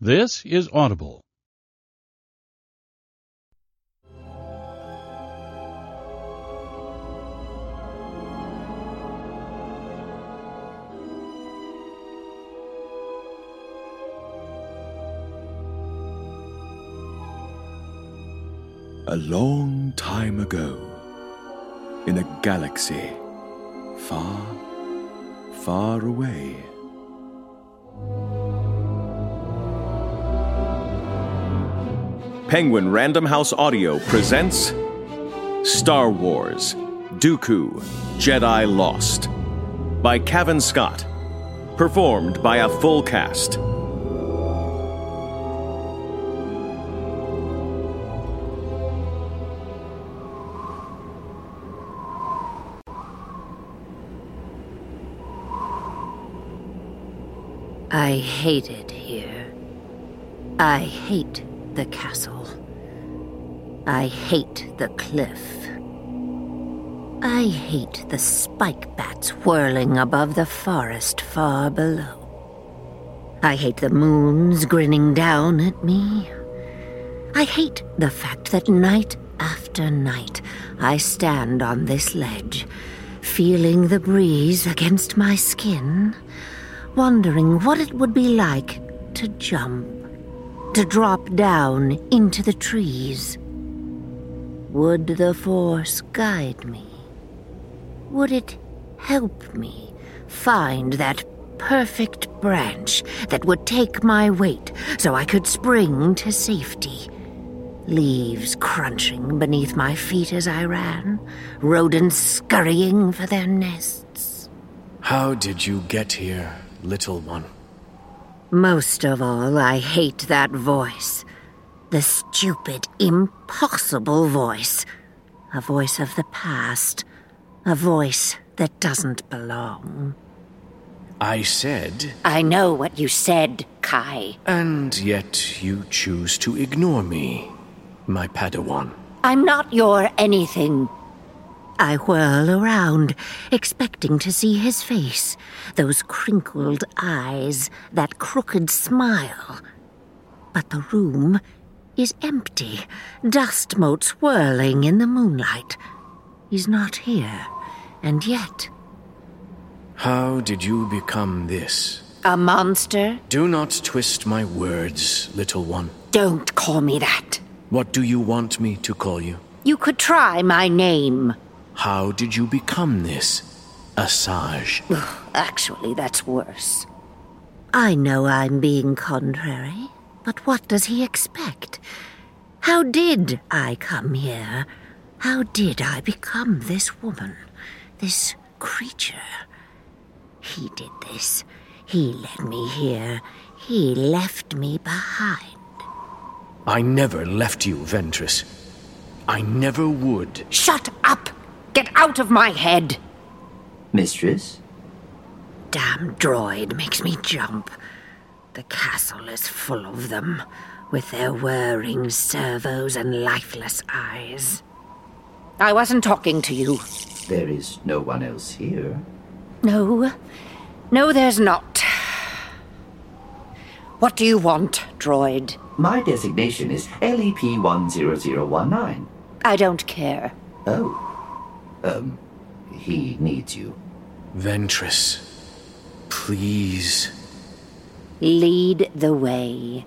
This is Audible. A long time ago, in a galaxy far, far away, Penguin Random House Audio presents Star Wars: Dooku, Jedi Lost by Cavan Scott, performed by a full cast. I hate it here. I hate the castle. I hate the cliff. I hate the spike bats whirling above the forest far below. I hate the moons grinning down at me. I hate the fact that night after night I stand on this ledge, feeling the breeze against my skin, wondering what it would be like to jump, to drop down into the trees. Would the Force guide me? Would it help me find that perfect branch that would take my weight so I could spring to safety? Leaves crunching beneath my feet as I ran, rodents scurrying for their nests. How did you get here, little one? Most of all, I hate that voice. The stupid, impossible voice. A voice of the past. A voice that doesn't belong. I said... I know what you said, Kai. And yet you choose to ignore me, my Padawan. I'm not your anything. I whirl around, expecting to see his face, those crinkled eyes, that crooked smile. But the room is empty, dust motes whirling in the moonlight. He's not here, and yet... How did you become this? A monster? Do not twist my words, little one. Don't call me that. What do you want me to call you? You could try my name. How did you become this, Asajj? Actually, that's worse. I know I'm being contrary, but what does he expect? How did I come here? How did I become this woman, this creature? He did this. He led me here. He left me behind. I never left you, Ventress. I never would. Shut up! Get out of my head! Mistress? Damn droid makes me jump. The castle is full of them, with their whirring servos and lifeless eyes. I wasn't talking to you. There is no one else here. No, there's not. What do you want, droid? My designation is LEP-10019. I don't care. Oh. He needs you. Ventress, please. Lead the way.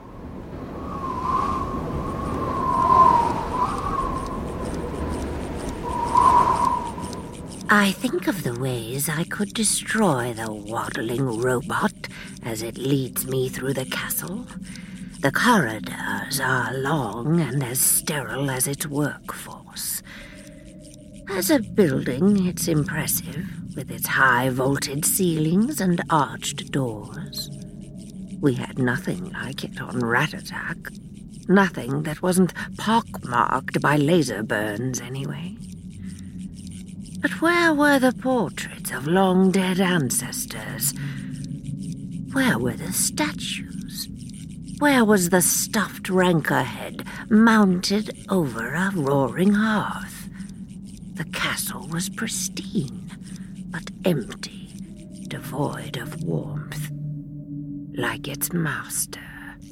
I think of the ways I could destroy the waddling robot as it leads me through the castle. The corridors are long and as sterile as its workforce. As a building, it's impressive, with its high-vaulted ceilings and arched doors. We had nothing like it on Rat Attack. Nothing that wasn't pockmarked by laser burns, anyway. But where were the portraits of long-dead ancestors? Where were the statues? Where was the stuffed rancor head mounted over a roaring hearth? The castle was pristine, but empty, devoid of warmth, like its master.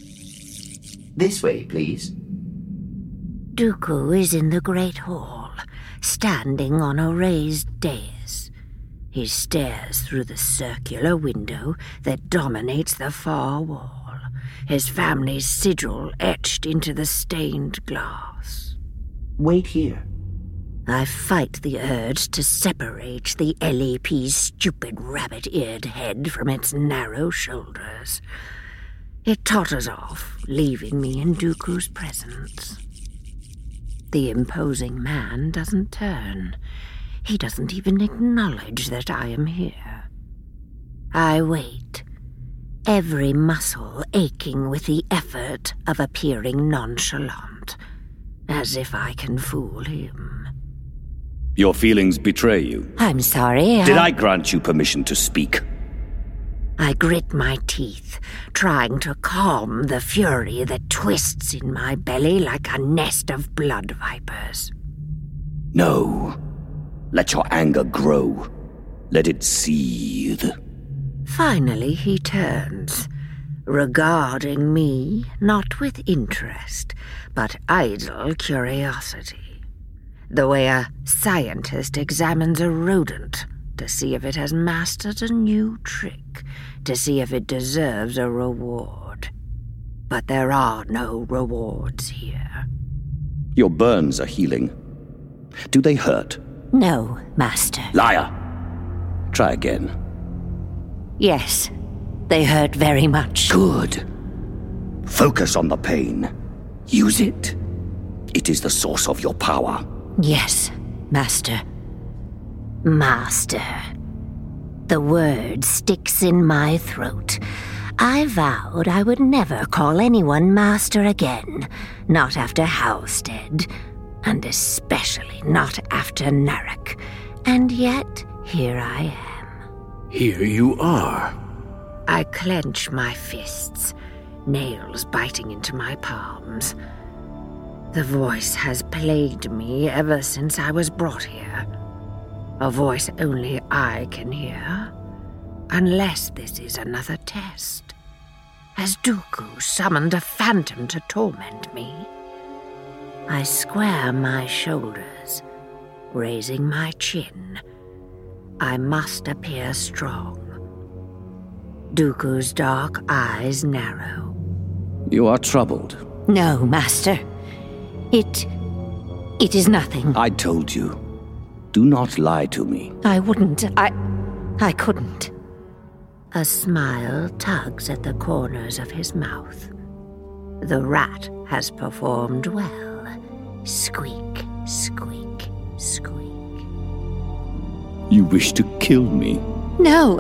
This way, please. Dooku is in the Great Hall, standing on a raised dais. He stares through the circular window that dominates the far wall, his family's sigil etched into the stained glass. Wait here. I fight the urge to separate the LEP's stupid rabbit-eared head from its narrow shoulders. It totters off, leaving me in Dooku's presence. The imposing man doesn't turn. He doesn't even acknowledge that I am here. I wait, every muscle aching with the effort of appearing nonchalant, as if I can fool him. Your feelings betray you. I'm sorry, Did I grant you permission to speak? I grit my teeth, trying to calm the fury that twists in my belly like a nest of blood vipers. No. Let your anger grow. Let it seethe. Finally he turns, regarding me not with interest, but idle curiosity. The way a scientist examines a rodent to see if it has mastered a new trick, to see if it deserves a reward. But there are no rewards here. Your burns are healing. Do they hurt? No, Master. Liar! Try again. Yes, they hurt very much. Good. Focus on the pain. Use it. It is the source of your power. Yes, Master. Master. The word sticks in my throat. I vowed I would never call anyone Master again, not after Halstead, and especially not after Narek. And yet, here I am. Here you are. I clench my fists, nails biting into my palms. The voice has plagued me ever since I was brought here. A voice only I can hear, unless this is another test. Has Dooku summoned a phantom to torment me? I square my shoulders, raising my chin. I must appear strong. Dooku's dark eyes narrow. You are troubled. No, Master. It is nothing. I told you. Do not lie to me. I wouldn't. I couldn't. A smile tugs at the corners of his mouth. The rat has performed well. Squeak, squeak, squeak. You wish to kill me? No,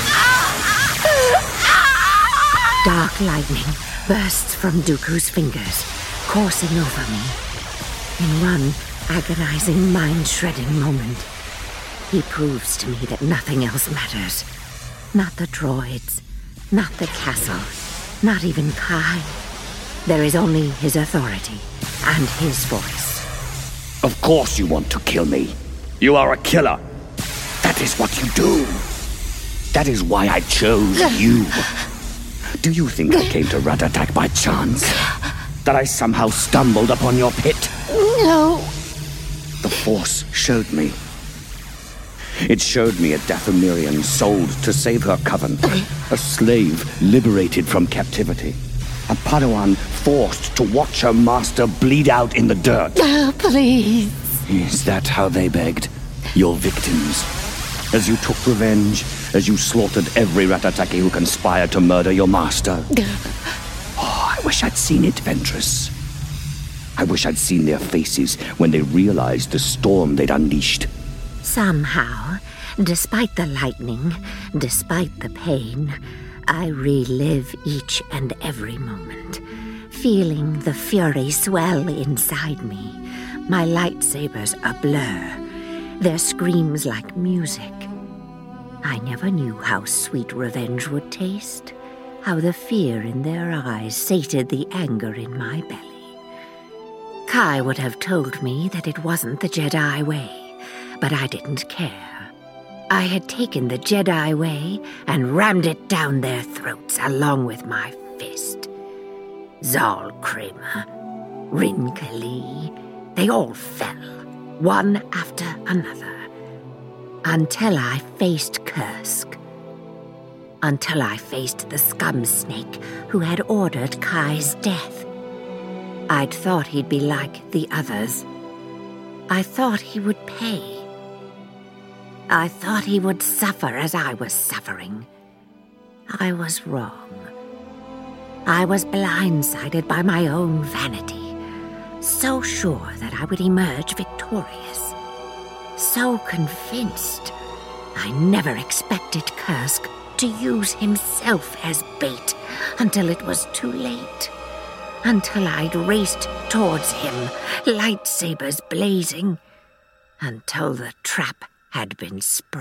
Dark lightning bursts from Dooku's fingers, coursing over me. In one agonizing, mind-shredding moment, he proves to me that nothing else matters. Not the droids, not the castle, not even Kai. There is only his authority and his voice. Of course you want to kill me. You are a killer. That is what you do. That is why I chose you. Do you think I came to Rat-a-tak by chance? That I somehow stumbled upon your pit? No. The Force showed me. It showed me a Dathomirian sold to save her coven. A slave liberated from captivity. A Padawan forced to watch her master bleed out in the dirt. Please. Is that how they begged? Your victims. As you took revenge, as you slaughtered every Rat-a-taki who conspired to murder your master. Oh, I wish I'd seen it, Ventress. I wish I'd seen their faces when they realized the storm they'd unleashed. Somehow, despite the lightning, despite the pain, I relive each and every moment, feeling the fury swell inside me, my lightsabers a blur, their screams like music. I never knew how sweet revenge would taste, how the fear in their eyes sated the anger in my belly. Kai would have told me that it wasn't the Jedi way, but I didn't care. I had taken the Jedi way and rammed it down their throats along with my fist. Zal Kramer, Rinkali, they all fell, one after another, until I faced Kursk. Until I faced the scum snake who had ordered Kai's death. I'd thought he'd be like the others. I thought he would pay. I thought he would suffer as I was suffering. I was wrong. I was blindsided by my own vanity, so sure that I would emerge victorious, so convinced. I never expected Kursk to use himself as bait until it was too late, until I'd raced towards him, lightsabers blazing, until the trap had been sprung.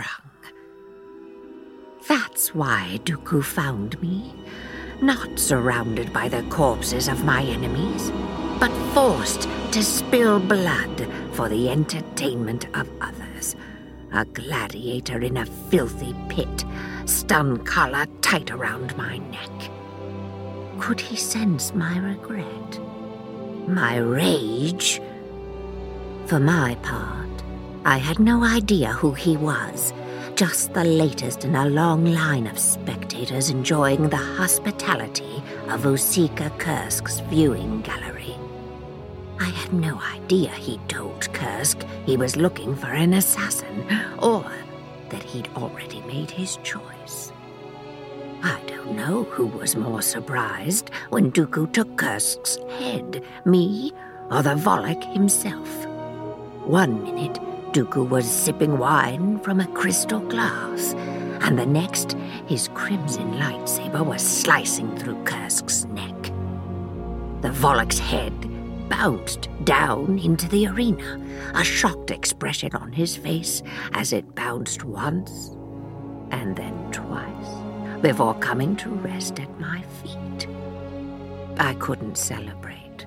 That's why Dooku found me, not surrounded by the corpses of my enemies, but forced to spill blood for the entertainment of others. A gladiator in a filthy pit, stun collar tight around my neck. Could he sense my regret? My rage? For my part, I had no idea who he was, just the latest in a long line of spectators enjoying the hospitality of Usika Kursk's viewing gallery. I had no idea he told Kursk he was looking for an assassin, or that he'd already made his choice. I don't know who was more surprised when Dooku took Kursk's head, me or the Volok himself. One minute, Dooku was sipping wine from a crystal glass, and the next, his crimson lightsaber was slicing through Kursk's neck. The Volok's head bounced down into the arena, a shocked expression on his face as it bounced once and then twice before coming to rest at my feet. I couldn't celebrate.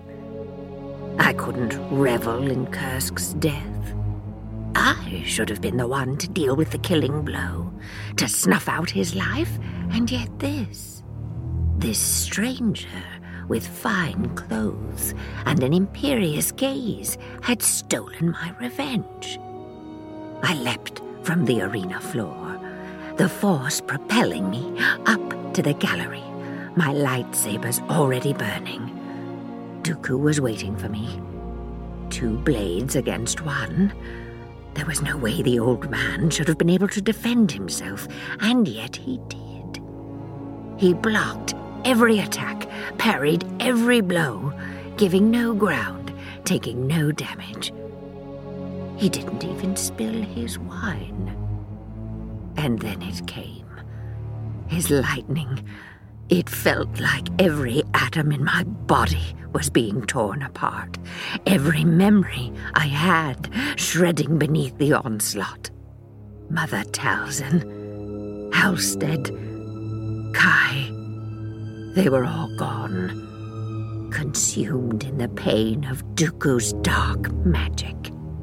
I couldn't revel in Kursk's death. I should have been the one to deal with the killing blow, to snuff out his life, and yet this stranger with fine clothes and an imperious gaze had stolen my revenge. I leapt from the arena floor, the Force propelling me up to the gallery, my lightsabers already burning. Dooku was waiting for me. 2 blades against 1. There was no way the old man should have been able to defend himself, and yet he did. He blocked every attack, parried every blow, giving no ground, taking no damage. He didn't even spill his wine. And then it came. His lightning. It felt like every atom in my body was being torn apart, every memory I had shredding beneath the onslaught. Mother Talzin, Halstead, Kai, they were all gone, consumed in the pain of Dooku's dark magic.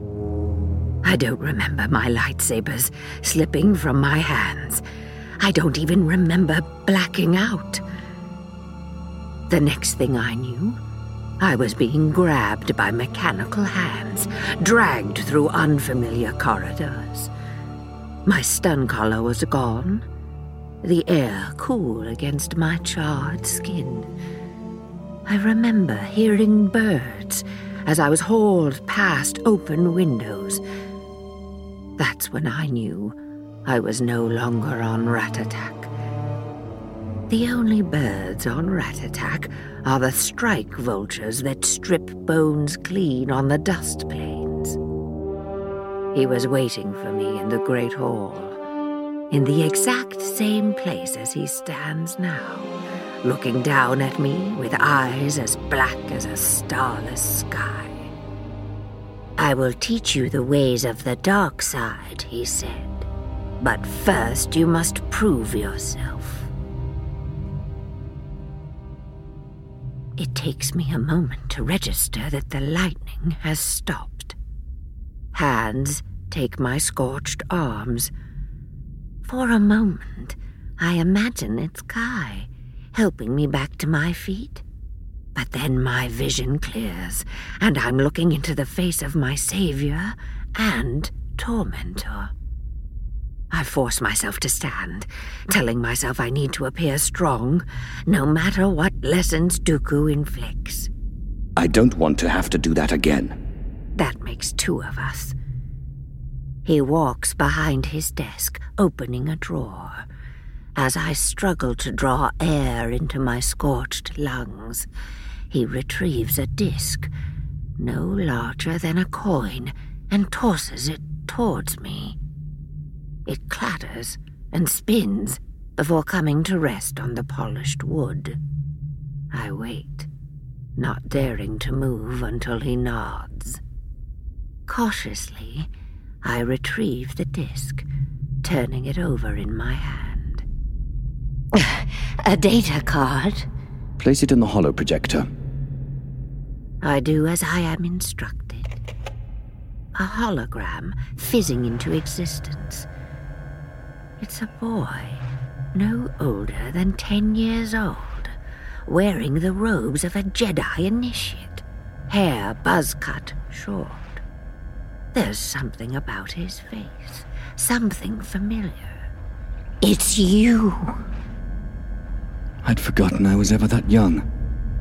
I don't remember my lightsabers slipping from my hands. I don't even remember blacking out. The next thing I knew, I was being grabbed by mechanical hands, dragged through unfamiliar corridors. My stun collar was gone, the air cool against my charred skin. I remember hearing birds as I was hauled past open windows. That's when I knew I was no longer on Ratatak. The only birds on Ratatak are the strike vultures that strip bones clean on the dust plains. He was waiting for me in the Great Hall, in the exact same place as he stands now, looking down at me with eyes as black as a starless sky. I will teach you the ways of the dark side, he said. But first you must prove yourself. It takes me a moment to register that the lightning has stopped. Hands take my scorched arms. For a moment, I imagine it's Kai, helping me back to my feet. But then my vision clears, and I'm looking into the face of my savior and tormentor. I force myself to stand, telling myself I need to appear strong, no matter what lessons Dooku inflicts. I don't want to have to do that again. That makes two of us. He walks behind his desk, opening a drawer. As I struggle to draw air into my scorched lungs, he retrieves a disc, no larger than a coin, and tosses it towards me. It clatters and spins before coming to rest on the polished wood. I wait, not daring to move until he nods. Cautiously, I retrieve the disc, turning it over in my hand. A data card? Place it in the holoprojector. I do as I am instructed. A hologram fizzing into existence. It's a boy, no older than 10 years old, wearing the robes of a Jedi initiate, hair buzz-cut short. There's something about his face, something familiar. It's you. I'd forgotten I was ever that young.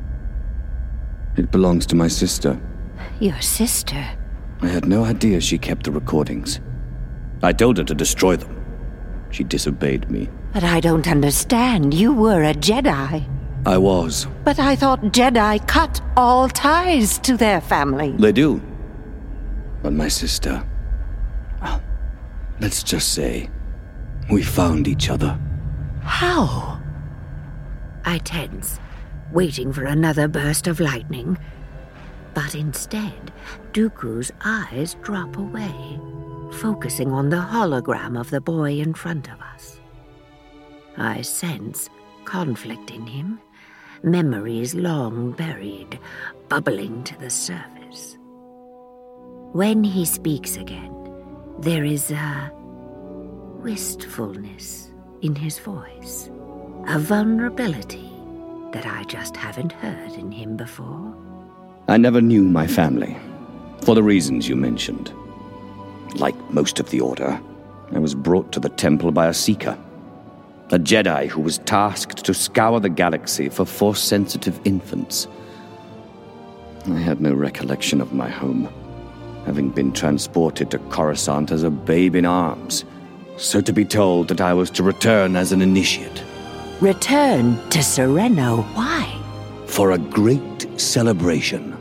It belongs to my sister. Your sister? I had no idea she kept the recordings. I told her to destroy them. She disobeyed me. But I don't understand. You were a Jedi. I was. But I thought Jedi cut all ties to their family. They do. But my sister... well, let's just say, we found each other. How? I tense, waiting for another burst of lightning. But instead, Dooku's eyes drop away, focusing on the hologram of the boy in front of us. I sense conflict in him, memories long buried, bubbling to the surface. When he speaks again, there is a wistfulness in his voice, a vulnerability that I just haven't heard in him before. I never knew my family, for the reasons you mentioned. Like most of the Order, I was brought to the temple by a Seeker, a Jedi who was tasked to scour the galaxy for Force-sensitive infants. I had no recollection of my home, having been transported to Coruscant as a babe in arms, so to be told that I was to return as an initiate. Return to Serenno? Why? For a great celebration.